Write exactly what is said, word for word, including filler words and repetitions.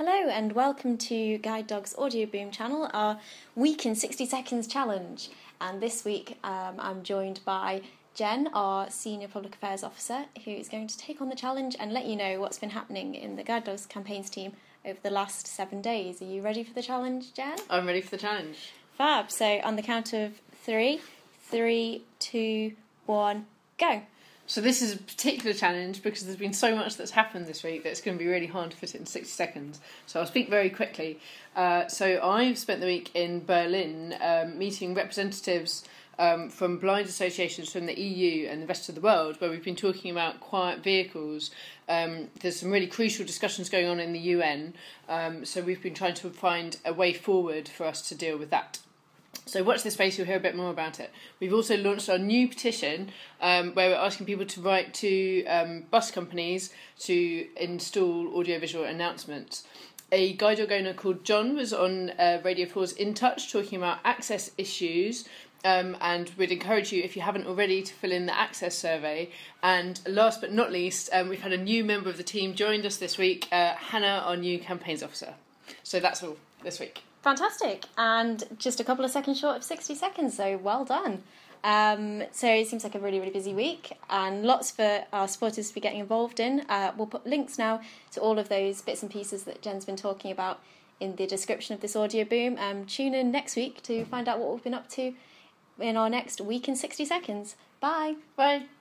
Hello and welcome to Guide Dog's Audio Boom channel, our Week in sixty Seconds challenge. And this week um, I'm joined by Jen, our Senior Public Affairs Officer, who is going to take on the challenge and let you know what's been happening in the Guide Dogs campaigns team over the last seven days. Are you ready for the challenge, Jen? I'm ready for the challenge. Fab. So on the count of three, three, two, one, go. So this is a particular challenge because there's been so much that's happened this week that it's going to be really hard to fit it in sixty seconds. So I'll speak very quickly. Uh, so I've spent the week in Berlin um, meeting representatives um, from blind associations from the E U and the rest of the world, where we've been talking about quiet vehicles. Um, there's some really crucial discussions going on in the U N, um, so we've been trying to find a way forward for us to deal with that. So watch this space, you'll hear a bit more about it. We've also launched our new petition um, where we're asking people to write to um, bus companies to install audiovisual announcements. A guide dog owner called John was on uh, Radio four's In Touch talking about access issues, um, and we'd encourage you, if you haven't already, to fill in the access survey. And last but not least, um, we've had a new member of the team joined us this week, uh, Hannah, our new campaigns officer. So that's all this week. Fantastic, and just a couple of seconds short of sixty seconds, so well done. Um, so it seems like a really, really busy week, and lots for our supporters to be getting involved in. Uh, we'll put links now to all of those bits and pieces that Jen's been talking about in the description of this audio boom. Um, tune in next week to find out what we've been up to in our next Week in sixty Seconds. Bye. Bye.